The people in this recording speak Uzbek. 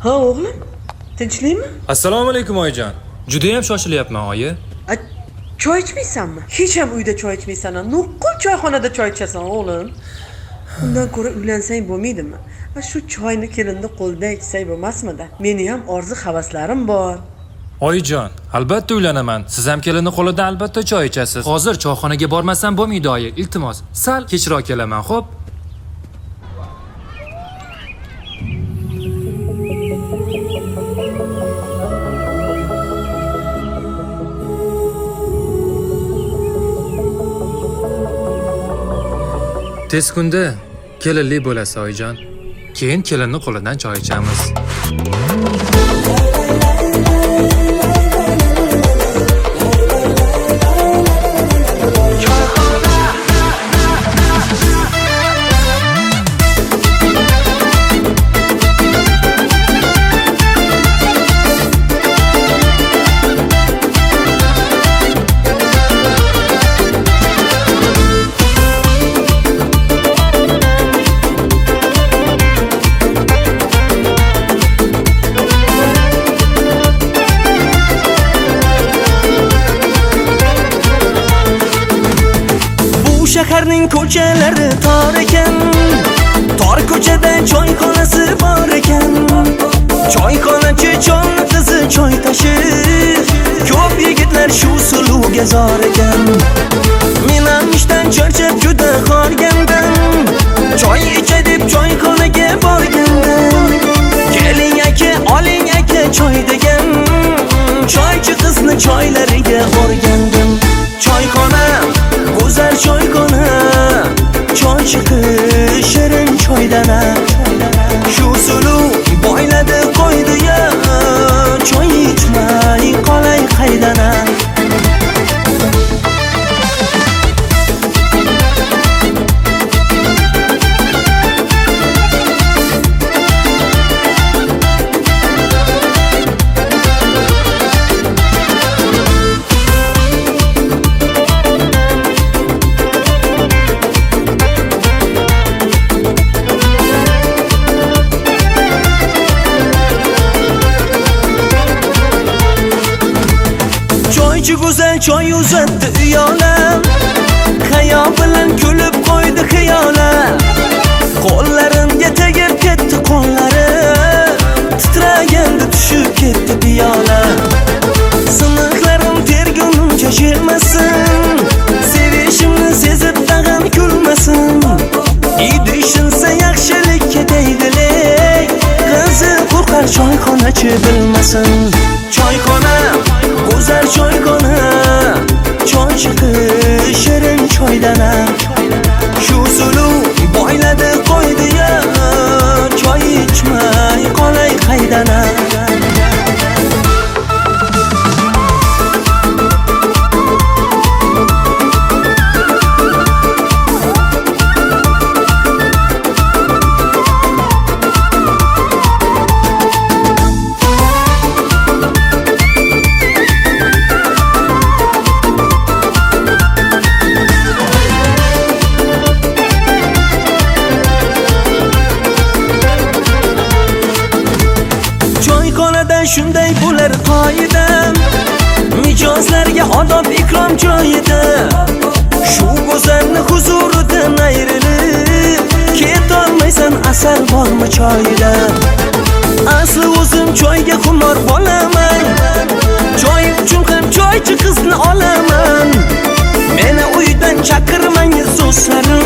Ha o'g'lim, tinchlikmi? Assalomu alaykum oyijon. Juda ham shoshilyapman oyi. Choy ichmaysanmi? Hech ham uyda choy ichmaysan, nuqul choyxonada choy ichasan o'g'lim. Undan ko'ra uylansang bo'lmaydimi? Shu choyni kelinni qo'lida ichsang bo'lmasmidi? Meni ham orzu havaslarim bor. Oyijon, albatta uylanaman. Siz ham kelinni qo'lida albatta choy ichasiz. Hozir choyxonaga bormasam bo'lmaydi oyi. Iltimos, sal kechroq kelaman, xo'p? Tez kunda kelinli bo'lasiz oyijon. Keyin kelinni qo'lidan choy ichamiz. Shaharning ko'chalari tor ekan, tor ko'chada choyxonasi bor ekan. Choyxonachi cholni qizi choy tashib, ko'p yigitlar shu suluga zor ekan. Men ham ishdan charchab juda xorgandim, choy ichay deb choyxonaga borgandim. Keling aka, oling aka choy degan, choychi qizni choylariga o'rgandim. Choyxona, go'zal choyxona, choy chiqish shirin choydana. Shu suluv boyladi qo'ydi-ya, choy ichmay qolay qaydana. Go'zal choy uzatdi uyolam, hayo bilan kulib qo'ydi xiyolam. Qo'llarimga tegib ketdi qo'llari, titraganda tushib ketdi piyola. Siniqlarim tergunimcha jilmasin, sevishimni sezib tag'in kulmasin. Idishinsa yaxshilikka deydilik, qizi qo'rqar choyxonachi bilmasin. Choyxona, go'zal choyxona, choy chiqish shirin choydana. Shu suluv boyladi qo'ydi-ya, choy ichmay qolay qaydana. Shunday bo'lar qoida, mijozlarga odob ikrom joyida. Shu go'zalni huzuridan ayrilib ketolmaysan, asar bormi choyida? Asli o'zim choyga xumor bo'laman, choy uchun ham choychi qizni olaman. Meni uydan chaqirmangiz do'stlarim,